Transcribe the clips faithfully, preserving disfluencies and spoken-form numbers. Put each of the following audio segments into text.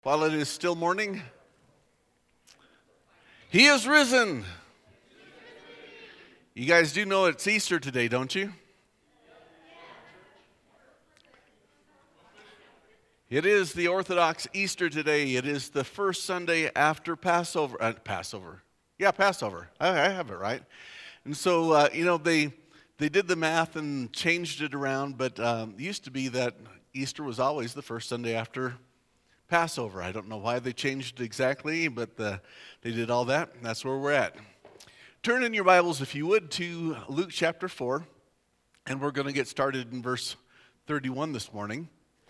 While it is still morning, He is risen. You guys do know it's Easter today, don't you? It is the Orthodox Easter today. It is the first Sunday after Passover. Uh, Passover. Yeah, Passover. I, I have it right. And so, uh, you know, they they did the math and changed it around, but um, it used to be that Easter was always the first Sunday after Passover. I don't know why they changed it exactly, but the, they did all that, and that's where we're at. Turn in your Bibles, if you would, to Luke chapter four, and we're going to get started in verse thirty-one this morning.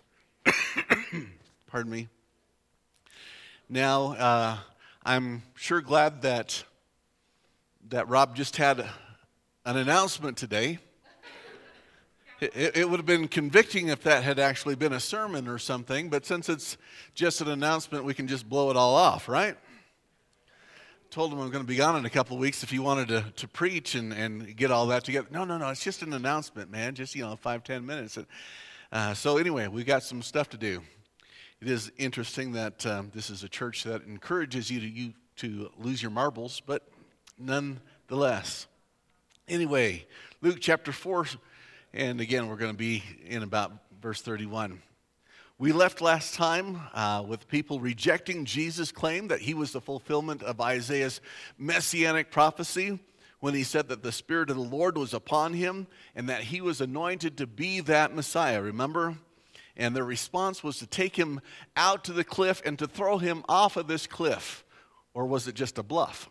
Pardon me. Now, uh, I'm sure glad that that Rob just had an announcement today. It, it would have been convicting if that had actually been a sermon or something, but since it's just an announcement, we can just blow it all off, right? Told him I'm going to be gone in a couple of weeks if he wanted to, to preach and, and get all that together. No, no, no, it's just an announcement, man, just, you know, five, ten minutes. Uh, so anyway, we got some stuff to do. It is interesting that um, this is a church that encourages you to, you to lose your marbles, but nonetheless. Anyway, Luke chapter four. And again, we're going to be in about verse thirty-one. We left last time uh, with people rejecting Jesus' claim that he was the fulfillment of Isaiah's messianic prophecy when he said that the Spirit of the Lord was upon him and that he was anointed to be that Messiah, remember? And their response was to take him out to the cliff and to throw him off of this cliff. Or was it just a bluff?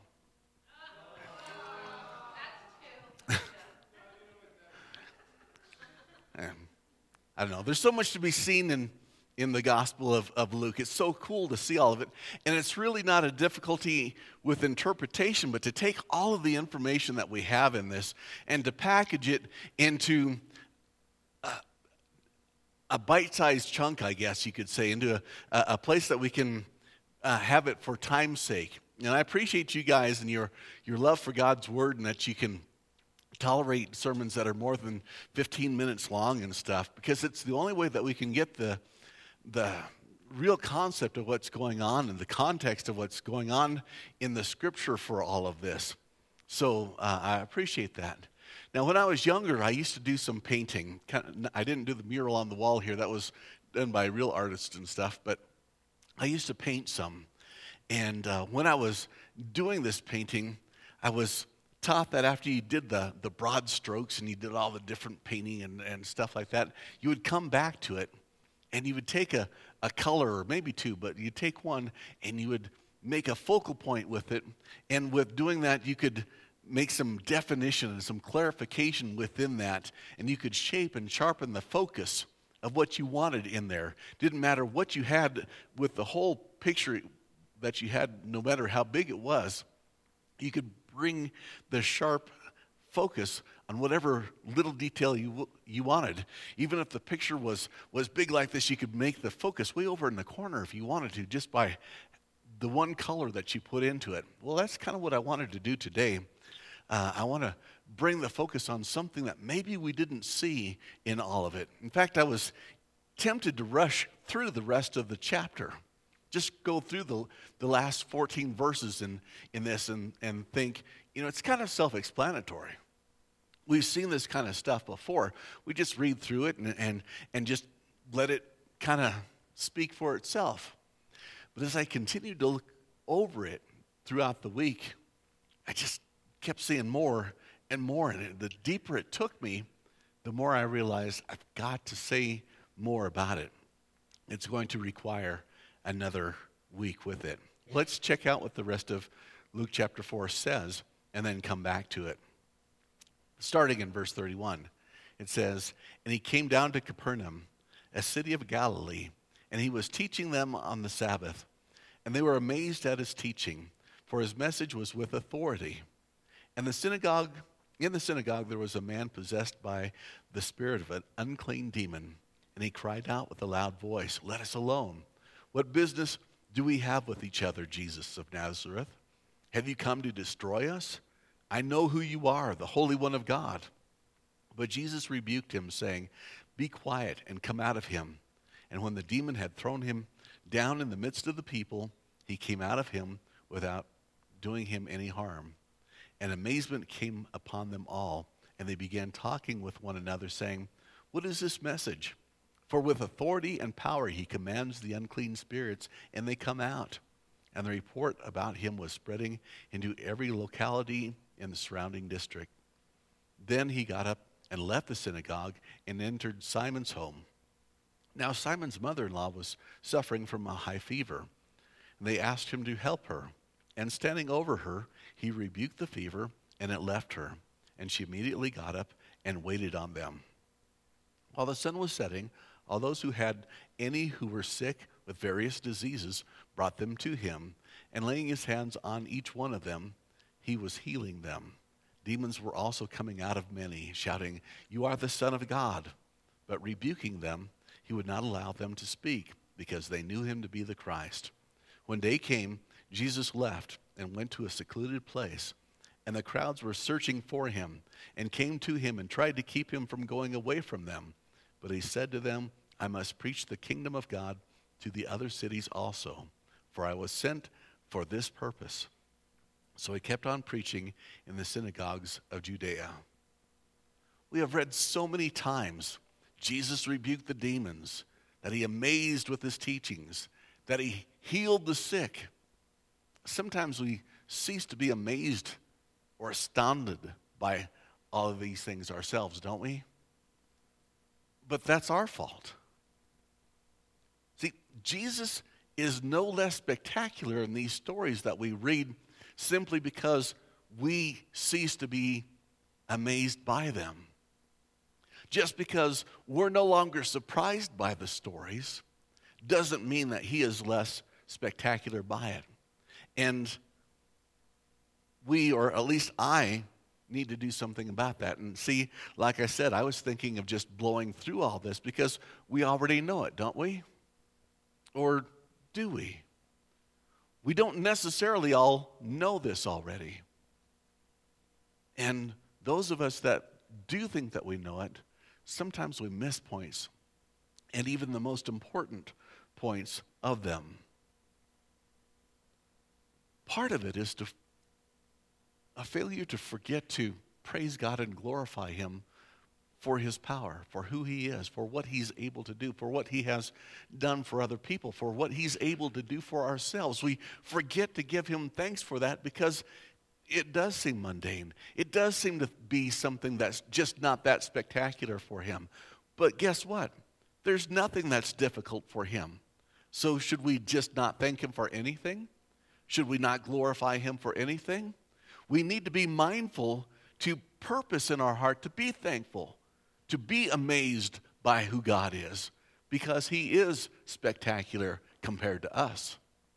I don't know. There's so much to be seen in, in the Gospel of, of Luke. It's so cool to see all of it. And it's really not a difficulty with interpretation, but to take all of the information that we have in this and to package it into a, a bite-sized chunk, I guess you could say, into a, a place that we can uh, have it for time's sake. And I appreciate you guys and your, your love for God's Word and that you can tolerate sermons that are more than fifteen minutes long and stuff, because it's the only way that we can get the the real concept of what's going on and the context of what's going on in the Scripture for all of this. So uh, I appreciate that. Now, when I was younger, I used to do some painting. I didn't do the mural on the wall here. That was done by real artists and stuff, but I used to paint some. And uh, when I was doing this painting, I was taught that after you did the, the broad strokes and you did all the different painting and, and stuff like that, you would come back to it and you would take a, a color, or maybe two, but you'd take one and you would make a focal point with it. And with doing that, you could make some definition and some clarification within that, and you could shape and sharpen the focus of what you wanted in there. Didn't matter what you had with the whole picture that you had, no matter how big it was, you could bring the sharp focus on whatever little detail you you wanted. Even if the picture was, was big like this, you could make the focus way over in the corner if you wanted to, just by the one color that you put into it. Well, that's kind of what I wanted to do today. Uh, I want to bring the focus on something that maybe we didn't see in all of it. In fact, I was tempted to rush through the rest of the chapter. Just go through the the last fourteen verses in, in this and, and think, you know, it's kind of self-explanatory. We've seen this kind of stuff before. We just read through it and and, and just let it kind of speak for itself. But as I continued to look over it throughout the week, I just kept seeing more and more. And the deeper it took me, the more I realized I've got to say more about it. It's going to require another week with it. Let's check out what the rest of Luke chapter four says and then come back to it. Starting in verse thirty-one, it says, "And he came down to Capernaum, a city of Galilee, and he was teaching them on the Sabbath. And they were amazed at his teaching, for his message was with authority. And the synagogue, in the synagogue there was a man possessed by the spirit of an unclean demon, and he cried out with a loud voice, 'Let us alone. What business do we have with each other, Jesus of Nazareth? Have you come to destroy us? I know who you are, the Holy One of God.' But Jesus rebuked him, saying, 'Be quiet and come out of him.' And when the demon had thrown him down in the midst of the people, he came out of him without doing him any harm. And amazement came upon them all, and they began talking with one another, saying, "What is this message? For with authority and power he commands the unclean spirits, and they come out." And the report about him was spreading into every locality in the surrounding district. Then he got up and left the synagogue and entered Simon's home. Now Simon's mother-in-law was suffering from a high fever. And they asked him to help her. And standing over her, he rebuked the fever, and it left her. And she immediately got up and waited on them. While the sun was setting, all those who had any who were sick with various diseases brought them to him, and laying his hands on each one of them, he was healing them. Demons were also coming out of many, shouting, "You are the Son of God." But rebuking them, he would not allow them to speak, because they knew him to be the Christ. When day came, Jesus left and went to a secluded place, and the crowds were searching for him, and came to him and tried to keep him from going away from them. But he said to them, "I must preach the kingdom of God to the other cities also, for I was sent for this purpose." So he kept on preaching in the synagogues of Judea. We have read so many times Jesus rebuked the demons, that he amazed with his teachings, that he healed the sick. Sometimes we cease to be amazed or astounded by all of these things ourselves, don't we? But that's our fault. See, Jesus is no less spectacular in these stories that we read simply because we cease to be amazed by them. Just because we're no longer surprised by the stories doesn't mean that he is less spectacular by it. And we, or at least I, need to do something about that. And see, like I said, I was thinking of just blowing through all this because we already know it, don't we? Or do we? We don't necessarily all know this already. And those of us that do think that we know it, sometimes we miss points, and even the most important points of them. Part of it is to a failure to forget to praise God and glorify him for his power, for who he is, for what he's able to do, for what he has done for other people, for what he's able to do for ourselves. We forget to give him thanks for that because it does seem mundane. It does seem to be something that's just not that spectacular for him. But guess what? There's nothing that's difficult for him. So should we just not thank him for anything? Should we not glorify him for anything? We need to be mindful to purpose in our heart to be thankful, to be amazed by who God is, because he is spectacular compared to us.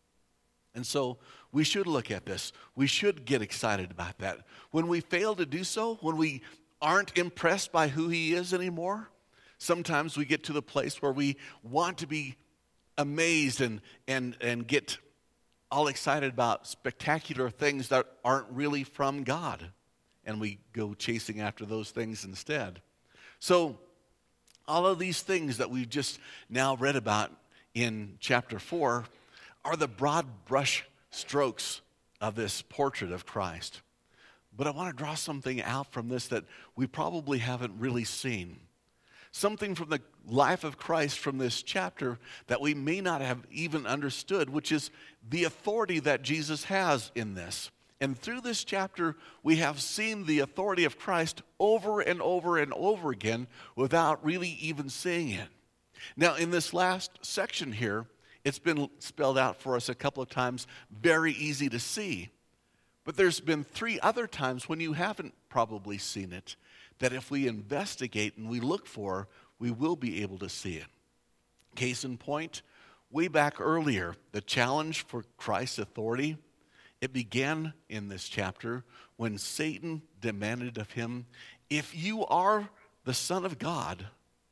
And so we should look at this. We should get excited about that. When we fail to do so, when we aren't impressed by who he is anymore, sometimes we get to the place where we want to be amazed and, and, and get all excited about spectacular things that aren't really from God. And we go chasing after those things instead. So all of these things that we've just now read about in chapter four are the broad brush strokes of this portrait of Christ. But I want to draw something out from this that we probably haven't really seen. Something from the life of Christ from this chapter that we may not have even understood, which is the authority that Jesus has in this. And through this chapter, we have seen the authority of Christ over and over and over again without really even seeing it. Now, in this last section here, it's been spelled out for us a couple of times, very easy to see. But there's been three other times when you haven't probably seen it, that if we investigate and we look for, we will be able to see it. Case in point, way back earlier, the challenge for Christ's authority, it began in this chapter when Satan demanded of him, if you are the Son of God,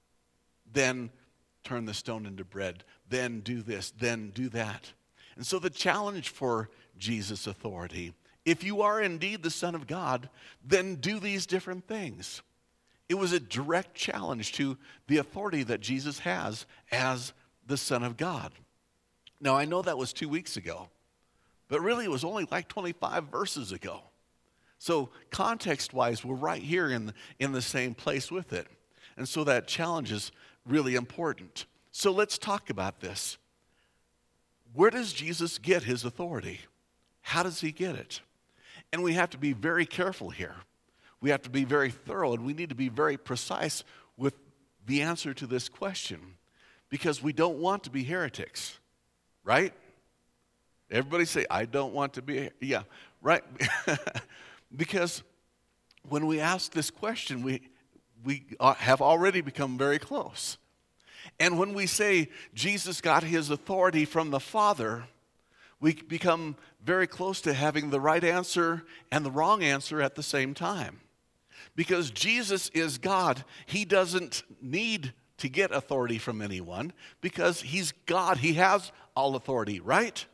then turn the stone into bread, then do this, then do that. And so the challenge for Jesus' authority, if you are indeed the Son of God, then do these different things. It was a direct challenge to the authority that Jesus has as the Son of God. Now, I know that was two weeks ago, but really it was only like twenty-five verses ago. So context-wise, we're right here in, in the same place with it. And so that challenge is really important. So let's talk about this. Where does Jesus get his authority? How does he get it? And we have to be very careful here. We have to be very thorough, and we need to be very precise with the answer to this question, because we don't want to be heretics, right? Everybody say, I don't want to be, yeah, right? Because when we ask this question, we, we have already become very close. And when we say Jesus got his authority from the Father, we become very close to having the right answer and the wrong answer at the same time. Because Jesus is God, he doesn't need to get authority from anyone because he's God. He has all authority, right?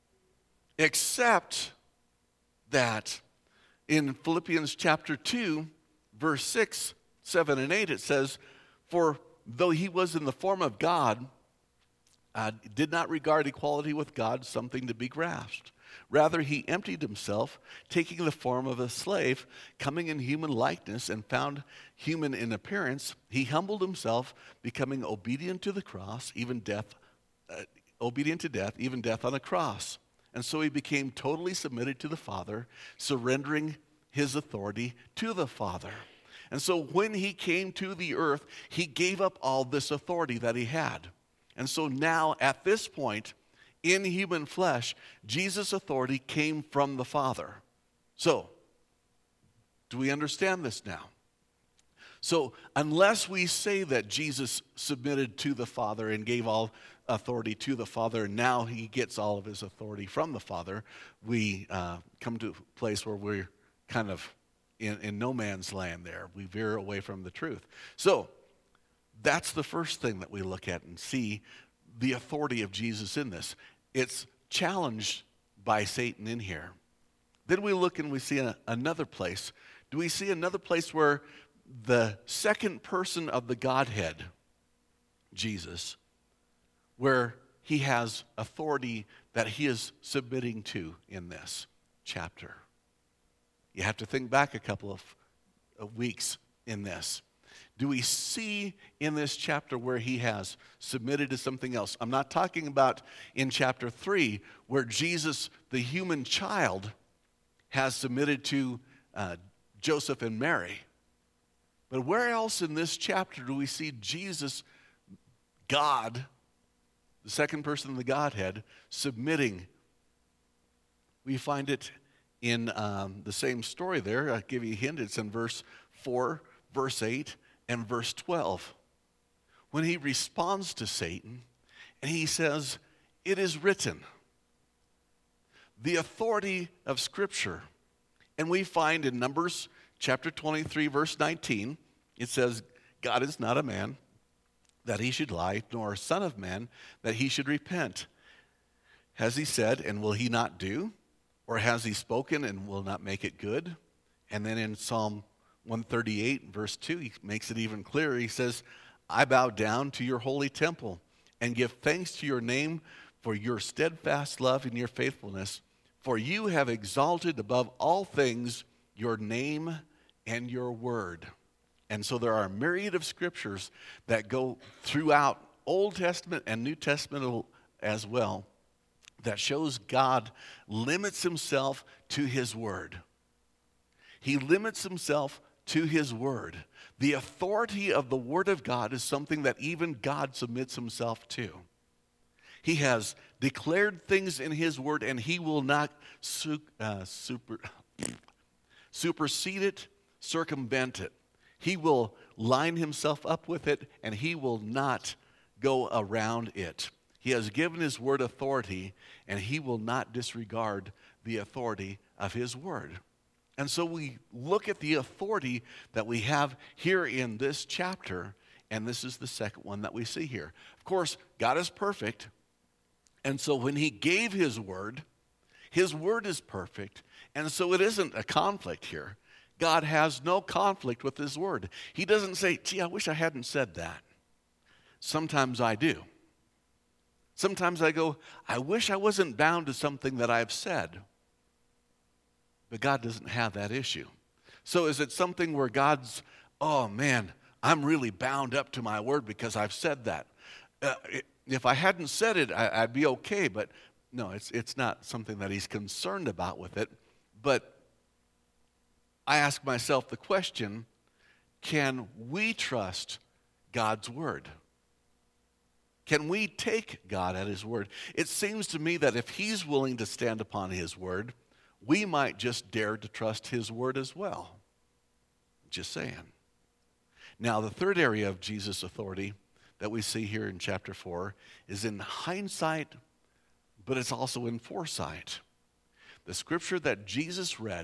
Except that in Philippians chapter two, verse six, seven, and eight, it says, for though he was in the form of God, uh, did not regard equality with God something to be grasped. Rather, he emptied himself, taking the form of a slave, coming in human likeness, and found human in appearance. He humbled himself, becoming obedient to the cross, even death, uh, obedient to death, even death on a cross. And so he became totally submitted to the Father, surrendering his authority to the Father. And so when he came to the earth, he gave up all this authority that he had. And so now, at this point, in human flesh, Jesus' authority came from the Father. So, do we understand this now? So, unless we say that Jesus submitted to the Father and gave all authority to the Father, and now he gets all of his authority from the Father, we uh, come to a place where we're kind of in, in no man's land there. We veer away from the truth. So, that's the first thing that we look at and see the authority of Jesus in this. It's challenged by Satan in here. Then we look and we see a, another place. Do we see another place where the second person of the Godhead, Jesus, where he has authority that he is submitting to in this chapter? You have to think back a couple of, of weeks in this. Do we see in this chapter where he has submitted to something else? I'm not talking about in chapter three where Jesus, the human child, has submitted to uh, Joseph and Mary. But where else in this chapter do we see Jesus, God, the second person of the Godhead, submitting? We find it in um, the same story there. I'll give you a hint. It's in verse four, verse eight, and verse twelve, when he responds to Satan and he says, it is written, the authority of Scripture. And we find in Numbers chapter twenty-three, verse nineteen, it says, God is not a man that he should lie, nor a son of man that he should repent. Has he said, and will he not do? Or has he spoken and will not make it good? And then in Psalm one thirty-eight, verse two, he makes it even clearer. He says, I bow down to your holy temple and give thanks to your name for your steadfast love and your faithfulness. For you have exalted above all things your name and your word. And so there are a myriad of scriptures that go throughout Old Testament and New Testament as well that shows God limits himself to his word. He limits himself to his word. The authority of the word of God is something that even God submits himself to. He has declared things in his word, and he will not su- uh, super, supersede it, circumvent it. He will line himself up with it, and he will not go around it. He has given his word authority, and he will not disregard the authority of his word. And so we look at the authority that we have here in this chapter, and this is the second one that we see here. Of course, God is perfect, and so when he gave his word, his word is perfect, and so it isn't a conflict here. God has no conflict with his word. He doesn't say, gee, I wish I hadn't said that. Sometimes I do. Sometimes I go, I wish I wasn't bound to something that I've said. But God doesn't have that issue. So is it something where God's, oh man, I'm really bound up to my word because I've said that? Uh, if I hadn't said it, I, I'd be okay. But no, it's it's not something that he's concerned about with it. But I ask myself the question, can we trust God's word? Can we take God at his word? It seems to me that if he's willing to stand upon his word, we might just dare to trust his word as well. Just saying. Now, the third area of Jesus' authority that we see here in chapter four is in hindsight, but it's also in foresight. The scripture that Jesus read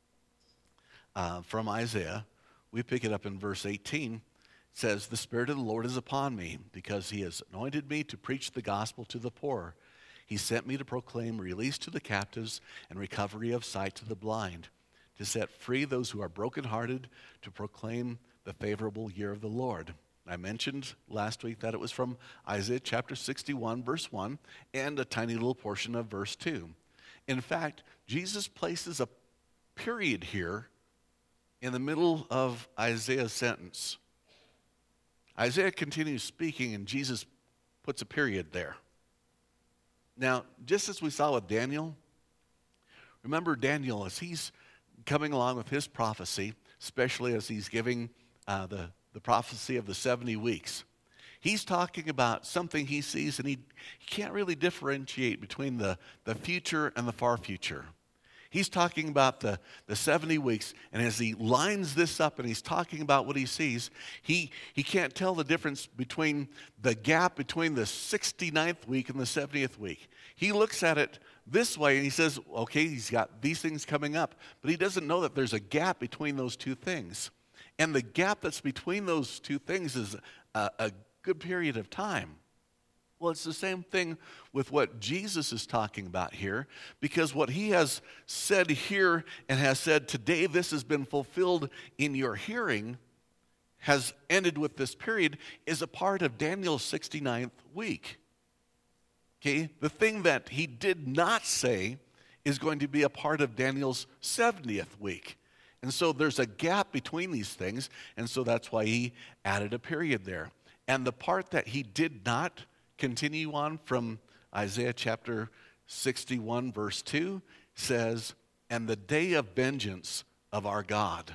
uh, from Isaiah, we pick it up in verse eighteen, says, "The Spirit of the Lord is upon me, because he has anointed me to preach the gospel to the poor. He sent me to proclaim release to the captives and recovery of sight to the blind, to set free those who are brokenhearted, to proclaim the favorable year of the Lord." I mentioned last week that it was from Isaiah chapter sixty-one, verse one, and a tiny little portion of verse two. In fact, Jesus places a period here in the middle of Isaiah's sentence. Isaiah continues speaking, and Jesus puts a period there. Now, just as we saw with Daniel, remember Daniel, as he's coming along with his prophecy, especially as he's giving uh, the, the prophecy of the seventy weeks, he's talking about something he sees, and he, he can't really differentiate between the, the future and the far future. He's talking about the, the seventy weeks, and as he lines this up and he's talking about what he sees, he, he can't tell the difference between the gap between the sixty-ninth week and the seventieth week. He looks at it this way and he says, okay, he's got these things coming up, but he doesn't know that there's a gap between those two things. And the gap that's between those two things is a, a good period of time. Well, it's the same thing with what Jesus is talking about here, because what he has said here and has said today, this has been fulfilled in your hearing, has ended with this period, is a part of Daniel's sixty-ninth week. Okay, the thing that he did not say is going to be a part of Daniel's seventieth week. And so there's a gap between these things, and so that's why he added a period there. And the part that he did not continue on from Isaiah chapter sixty-one, verse two, says, "And the day of vengeance of our God."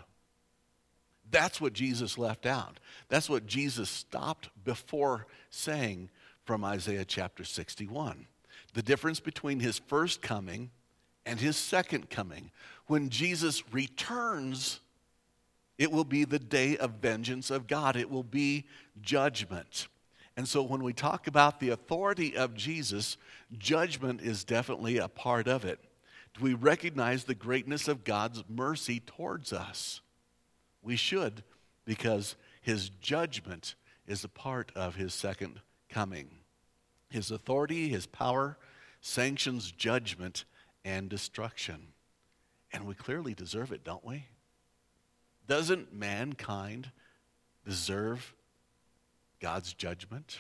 That's what Jesus left out. That's what Jesus stopped before saying from Isaiah chapter sixty-one. The difference between his first coming and his second coming. When Jesus returns, it will be the day of vengeance of God. It will be judgment. And so when we talk about the authority of Jesus, judgment is definitely a part of it. Do we recognize the greatness of God's mercy towards us? We should, because his judgment is a part of his second coming. His authority, his power, sanctions judgment and destruction. And we clearly deserve it, don't we? Doesn't mankind deserve God's judgment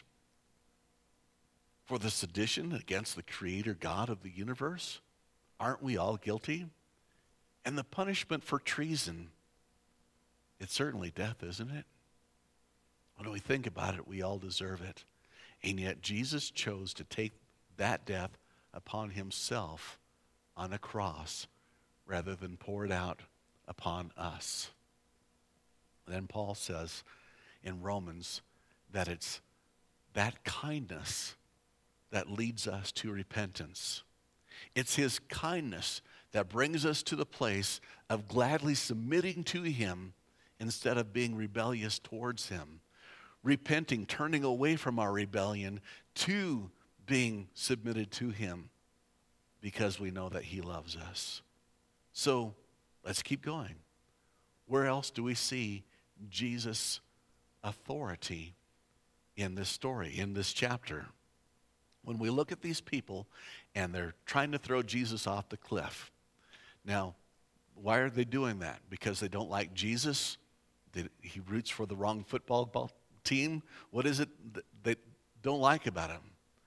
for the sedition against the Creator God of the universe? Aren't we all guilty? And the punishment for treason, it's certainly death, isn't it? When we think about it, we all deserve it. And yet Jesus chose to take that death upon himself on a cross rather than pour it out upon us. Then Paul says in Romans that it's that kindness that leads us to repentance. It's his kindness that brings us to the place of gladly submitting to him instead of being rebellious towards him. Repenting, turning away from our rebellion to being submitted to him because we know that he loves us. So let's keep going. Where else do we see Jesus' authority in this story, in this chapter? When we look at these people and they're trying to throw Jesus off the cliff. Now, why are they doing that? Because they don't like Jesus? Did he roots for the wrong football ball team? What is it that they don't like about him?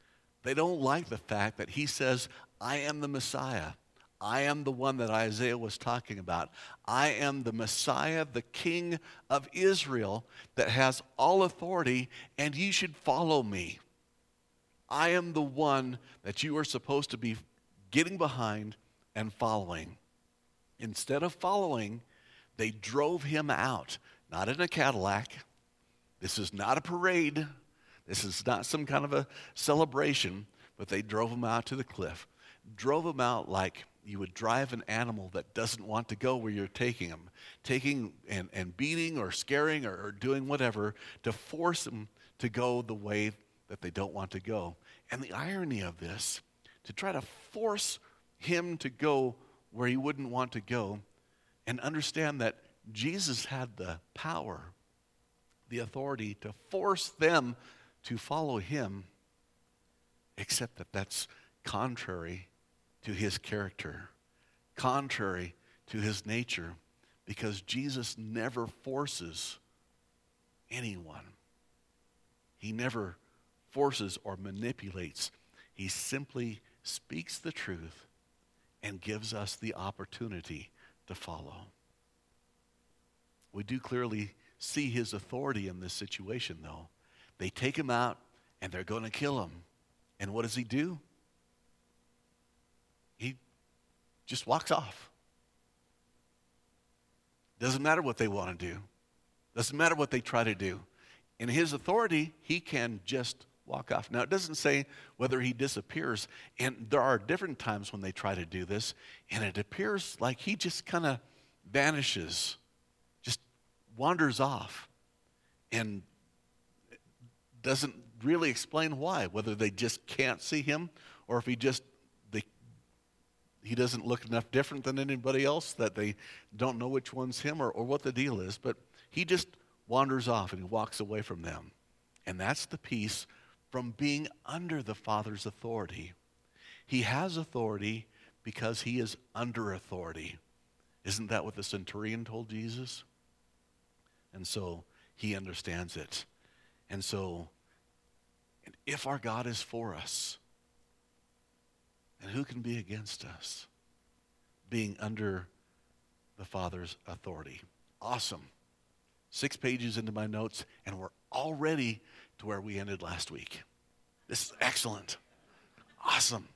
They don't like the fact that he says, I am the Messiah. I am the one that Isaiah was talking about. I am the Messiah, the King of Israel that has all authority, and you should follow me. I am the one that you are supposed to be getting behind and following. Instead of following, they drove him out, not in a Cadillac. This is not a parade. This is not some kind of a celebration, but they drove him out to the cliff. Drove him out like you would drive an animal that doesn't want to go where you're taking him, taking and, and beating or scaring or, or doing whatever to force them to go the way that they don't want to go. And the irony of this, to try to force him to go where he wouldn't want to go, and understand that Jesus had the power, the authority to force them to follow him, except that that's contrary to his character, contrary to his nature, because Jesus never forces anyone. He never forces or manipulates. He simply speaks the truth and gives us the opportunity to follow. We do clearly see his authority in this situation, though. They take him out and they're going to kill him. And what does he do? He just walks off. Doesn't matter what they want to do. Doesn't matter what they try to do. In his authority, he can just walk off. Now, it doesn't say whether he disappears. And there are different times when they try to do this, and it appears like he just kind of vanishes, just wanders off, and doesn't really explain why, whether they just can't see him or if he just they he doesn't look enough different than anybody else that they don't know which one's him, or, or what the deal is. But he just wanders off and he walks away from them. And that's the piece from being under the Father's authority. He has authority because he is under authority. Isn't that what the centurion told Jesus? And so he understands it. And so, and if our God is for us, then who can be against us? Being under the Father's authority. Awesome. Six pages into my notes, and we're already to where we ended last week. This is excellent. Awesome.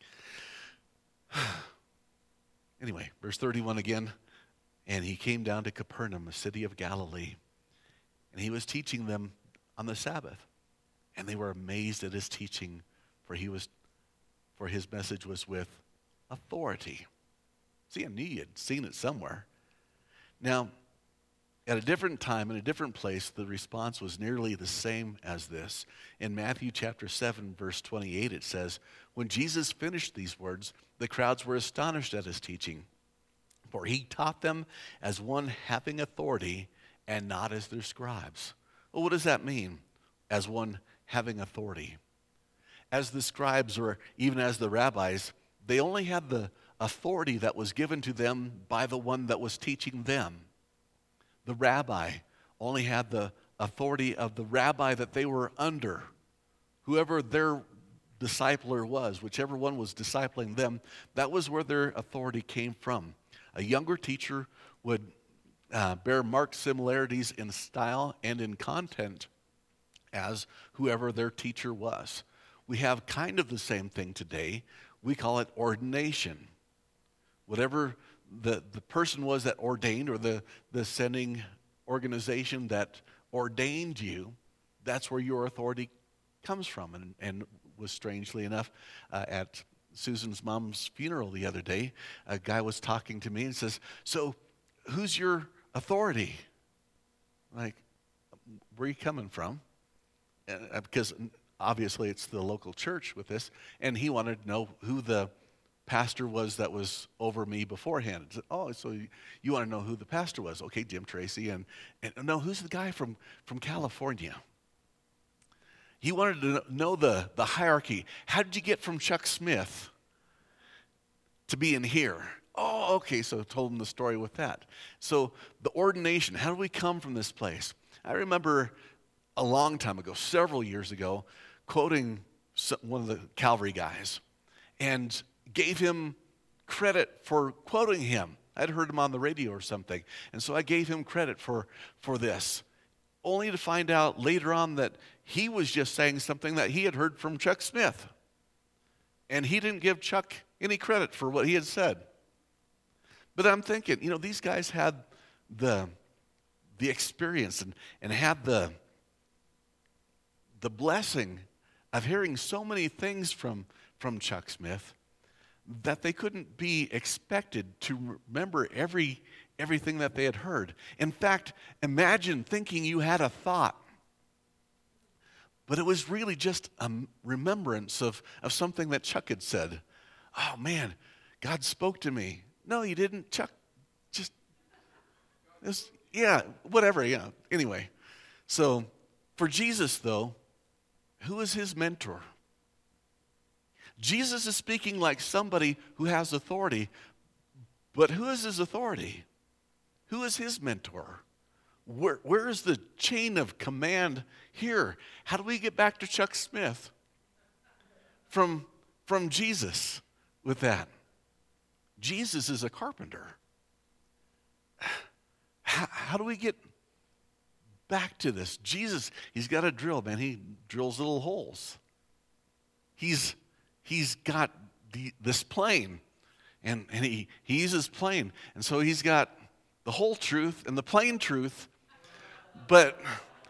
Anyway, verse thirty-one again. And he came down to Capernaum, a city of Galilee, and he was teaching them on the Sabbath. And they were amazed at his teaching, for he was, for his message was with authority. See, I knew you had seen it somewhere. Now, at a different time, in a different place, the response was nearly the same as this. In Matthew chapter seven, verse twenty-eight, it says, when Jesus finished these words, the crowds were astonished at his teaching, for he taught them as one having authority and not as their scribes. Well, what does that mean, as one having authority? As the scribes, or even as the rabbis, they only had the authority that was given to them by the one that was teaching them. The rabbi only had the authority of the rabbi that they were under. Whoever their discipler was, whichever one was discipling them, that was where their authority came from. A younger teacher would uh, bear marked similarities in style and in content as whoever their teacher was. We have kind of the same thing today. We call it ordination. Whatever the, the person was that ordained, or the, the sending organization that ordained you, that's where your authority comes from. And, and was strangely enough, uh, at Susan's mom's funeral the other day, a guy was talking to me and says, so who's your authority? Like, where are you coming from? Uh, because obviously it's the local church with this, and he wanted to know who the pastor was that was over me beforehand. I said, oh, so you, you want to know who the pastor was? Okay, Jim Tracy. And, and no, who's the guy from, from California? He wanted to know the, the hierarchy. How did you get from Chuck Smith to being here? Oh, okay, so I told him the story with that. So the ordination, how do we come from this place? I remember a long time ago, several years ago, quoting one of the Calvary guys and gave him credit for quoting him. I'd heard him on the radio or something, and so I gave him credit for, for this, only to find out later on that he was just saying something that he had heard from Chuck Smith, and he didn't give Chuck any credit for what he had said. But I'm thinking, you know, these guys had the, the experience and, and had the, the blessing of hearing so many things from, from Chuck Smith that they couldn't be expected to remember every everything that they had heard. In fact, imagine thinking you had a thought, but it was really just a remembrance of, of something that Chuck had said. Oh man, God spoke to me. No, he didn't. Chuck just, it was, yeah, whatever, yeah. Anyway, so for Jesus though, who is his mentor? Jesus is speaking like somebody who has authority, but who is his authority? Who is his mentor? Where, where is the chain of command here? How do we get back to Chuck Smith from, from Jesus with that? Jesus is a carpenter. How, how do we get back to this? Jesus, he's got a drill, man. He drills little holes. He's He's got the, this plane, and, and he, he uses plane. And so he's got the whole truth and the plain truth, but,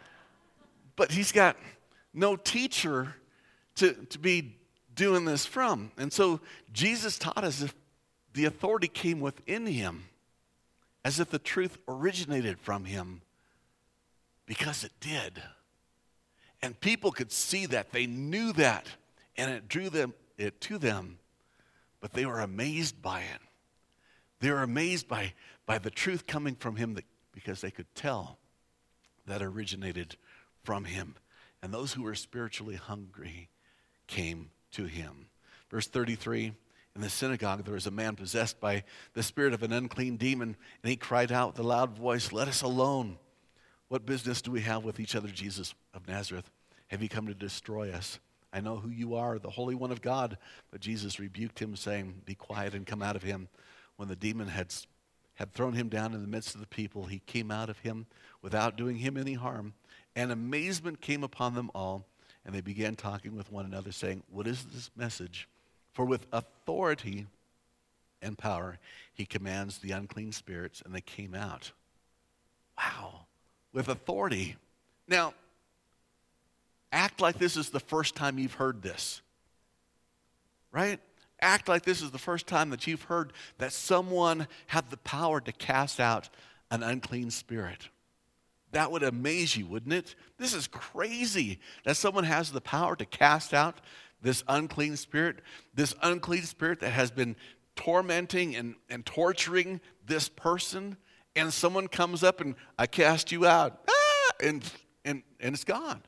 but he's got no teacher to, to be doing this from. And so Jesus taught us if the authority came within him, as if the truth originated from him, because it did. And people could see that. They knew that. And it drew them it to them, but they were amazed by it. They were amazed by, by the truth coming from him that, because they could tell that originated from him. And those who were spiritually hungry came to him. Verse thirty-three, in the synagogue there was a man possessed by the spirit of an unclean demon, and he cried out with a loud voice, "Let us alone. What business do we have with each other, Jesus of Nazareth? Have you come to destroy us? I know who you are, the Holy One of God." But Jesus rebuked him, saying, "Be quiet and come out of him." When the demon had, had thrown him down in the midst of the people, he came out of him without doing him any harm. And amazement came upon them all, and they began talking with one another, saying, "What is this message? For with authority and power he commands the unclean spirits, and they came out." Wow, with authority. Now, act like this is the first time you've heard this, right? Act like this is the first time that you've heard that someone had the power to cast out an unclean spirit. That would amaze you, wouldn't it? This is crazy that someone has the power to cast out this unclean spirit, this unclean spirit that has been tormenting and, and torturing this person, and someone comes up and, "I cast you out," ah, and, and, and it's gone.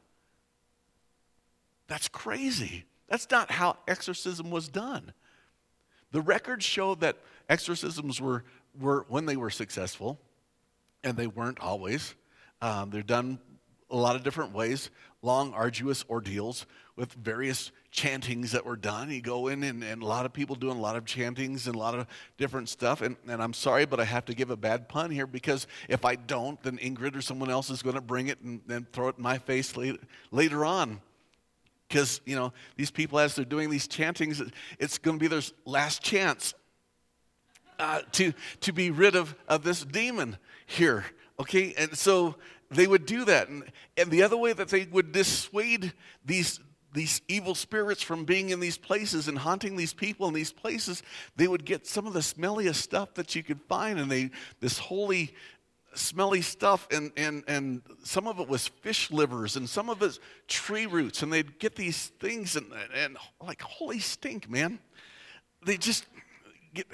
That's crazy. That's not how exorcism was done. The records show that exorcisms were, were when they were successful, and they weren't always. Um, they're done a lot of different ways, long, arduous ordeals with various chantings that were done. You go in, and, and a lot of people doing a lot of chantings and a lot of different stuff. And, and I'm sorry, but I have to give a bad pun here, because if I don't, then Ingrid or someone else is going to bring it and, and throw it in my face later, later on. Because, you know, these people, as they're doing these chantings, it's going to be their last chance uh, to, to be rid of, of this demon here, okay? And so they would do that. And, and the other way that they would dissuade these, these evil spirits from being in these places and haunting these people in these places, they would get some of the smelliest stuff that you could find, and they this holy smelly stuff, and, and, and some of it was fish livers, and some of it's tree roots, and they'd get these things, and, and like, holy stink, man. They just get,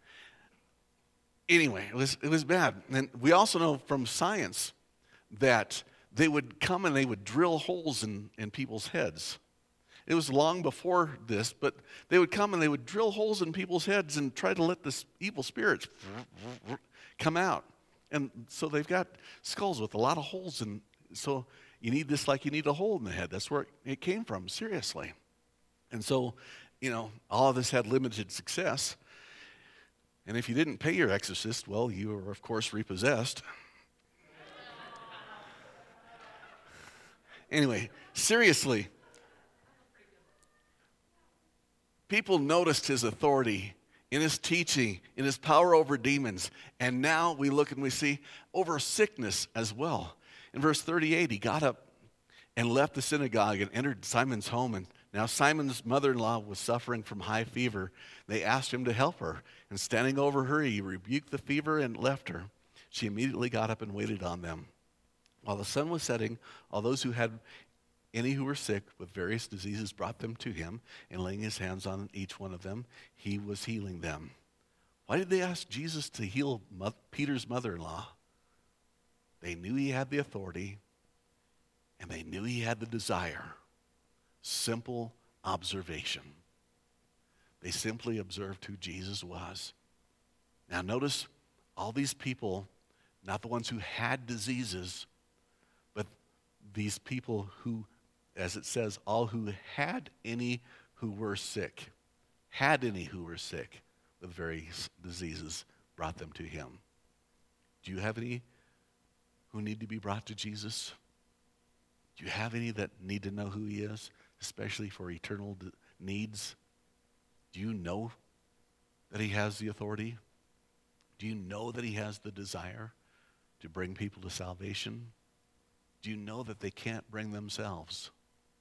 anyway, it was, it was bad. And we also know from science that they would come and they would drill holes in, in people's heads. It was long before this, but they would come and they would drill holes in people's heads and try to let this evil spirits come out. And so they've got skulls with a lot of holes, and so you need this like you need a hole in the head. That's where it came from, seriously. And so, you know, all of this had limited success. And if you didn't pay your exorcist, well, you were, of course, repossessed. Anyway, seriously, people noticed his authority in his teaching, in his power over demons. And now we look and we see over sickness as well. In verse thirty-eight, he got up and left the synagogue and entered Simon's home. And now Simon's mother-in-law was suffering from high fever. They asked him to help her. And standing over her, he rebuked the fever and left her. She immediately got up and waited on them. While the sun was setting, all those who had any who were sick with various diseases brought them to him, and laying his hands on each one of them, he was healing them. Why did they ask Jesus to heal Peter's mother-in-law? They knew he had the authority, and they knew he had the desire. Simple observation. They simply observed who Jesus was. Now notice all these people, not the ones who had diseases, but these people who, as it says, all who had any who were sick, had any who were sick with various diseases, brought them to him. Do you have any who need to be brought to Jesus? Do you have any that need to know who he is, especially for eternal needs? Do you know that he has the authority? Do you know that he has the desire to bring people to salvation? Do you know that they can't bring themselves?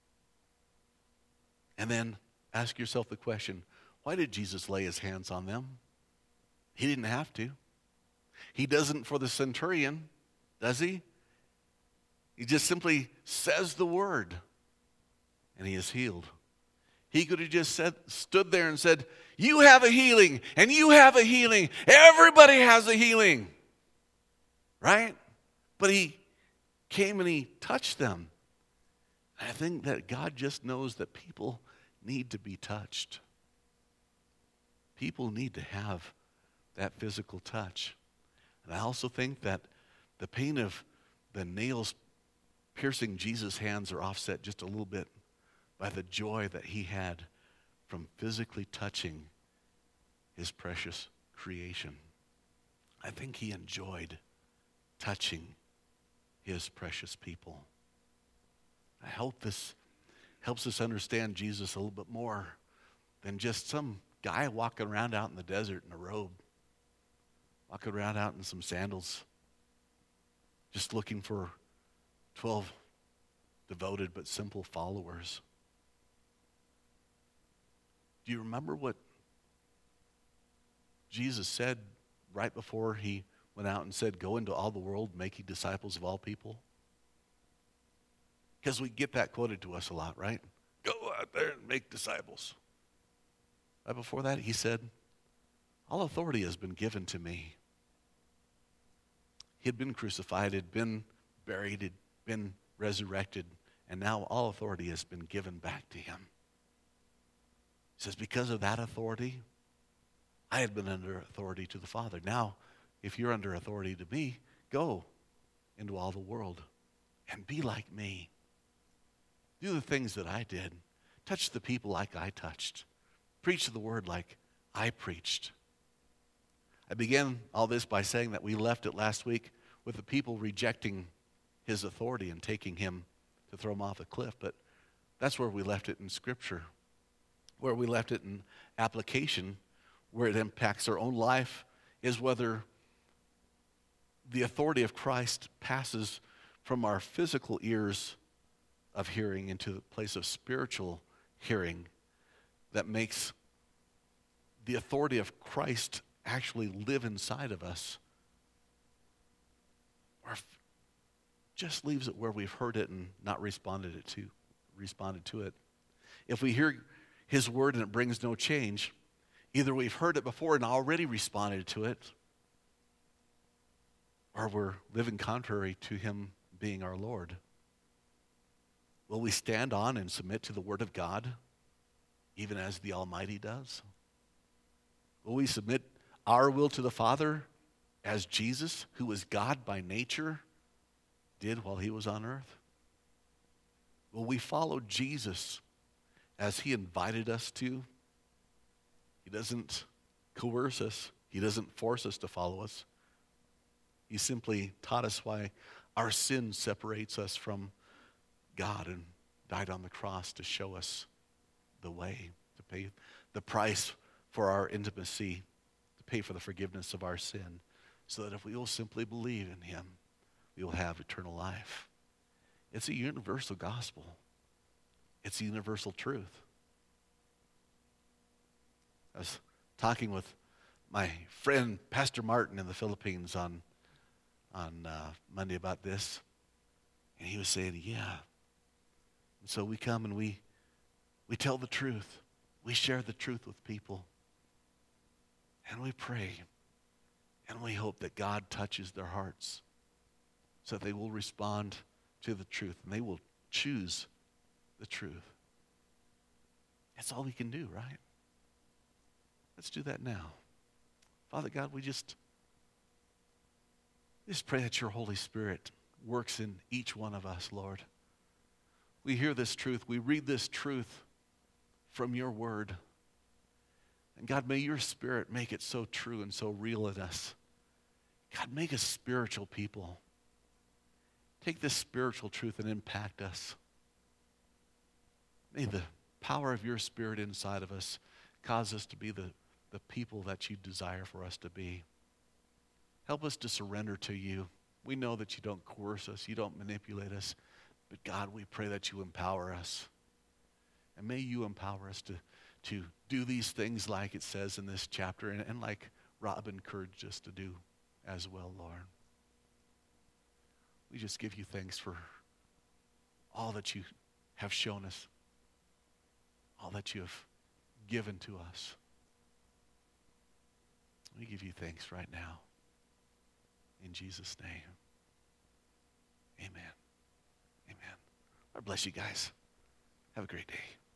And then ask yourself the question, why did Jesus lay his hands on them? He didn't have to. He doesn't for the centurion, does he? He just simply says the word, and he is healed. He could have just said, stood there and said, you have a healing, and you have a healing. Everybody has a healing. Right? But he came and he touched them. I think that God just knows that people need to be touched. People need to have that physical touch. And I also think that the pain of the nails piercing Jesus' hands are offset just a little bit by the joy that he had from physically touching his precious creation. I think he enjoyed touching his precious people. I hope this helps us understand Jesus a little bit more than just some guy walking around out in the desert in a robe, walking around out in some sandals, just looking for twelve devoted but simple followers. Do you remember what Jesus said right before he went out and said, go into all the world, making disciples of all people? Because we get that quoted to us a lot, right? Go out there and make disciples. Right before that, he said, all authority has been given to me. He had been crucified, had been buried, had been resurrected, and now all authority has been given back to him. He says, because of that authority, I had been under authority to the Father. Now, if you're under authority to me, go into all the world and be like me. Do the things that I did. Touch the people like I touched. Preach the word like I preached. I began all this by saying that we left it last week with the people rejecting his authority and taking him to throw him off a cliff. But that's where we left it in Scripture. Where we left it in application, where it impacts our own life, is whether the authority of Christ passes from our physical ears of hearing into the place of spiritual hearing that makes the authority of Christ actually live inside of us, or if just leaves it where we've heard it and not responded it to, responded to it. If we hear his word and it brings no change, either we've heard it before and already responded to it, or we're living contrary to him being our Lord. Will we stand on and submit to the word of God, even as the Almighty does? Will we submit our will to the Father as Jesus, who was God by nature, did while he was on earth? Will we follow Jesus as he invited us to. He doesn't coerce us. He doesn't force us to follow us. He simply taught us why our sin separates us from God and died on the cross to show us the way, to pay the price for our intimacy, to pay for the forgiveness of our sin, so that if we will simply believe in him, we will have eternal life. It's a universal gospel. It's a universal truth. I was talking with my friend Pastor Martin in the Philippines on, on uh, Monday about this, and he was saying, yeah. And so we come and we, we tell the truth. We share the truth with people. And we pray. And we hope that God touches their hearts so that they will respond to the truth and they will choose the truth. That's all we can do, right? Let's do that now. Father God, we just, just pray that your Holy Spirit works in each one of us, Lord. We hear this truth. We read this truth from your word. And God, may your Spirit make it so true and so real in us. God, make us spiritual people. Take this spiritual truth and impact us. May the power of your Spirit inside of us cause us to be the, the people that you desire for us to be. Help us to surrender to you. We know that you don't coerce us, you don't manipulate us, but God, we pray that you empower us. And may you empower us to, to do these things like it says in this chapter and, and like Rob encouraged us to do as well, Lord. We just give you thanks for all that you have shown us, all that you have given to us. We give you thanks right now. In Jesus' name. Amen. Amen. Lord bless you guys. Have a great day.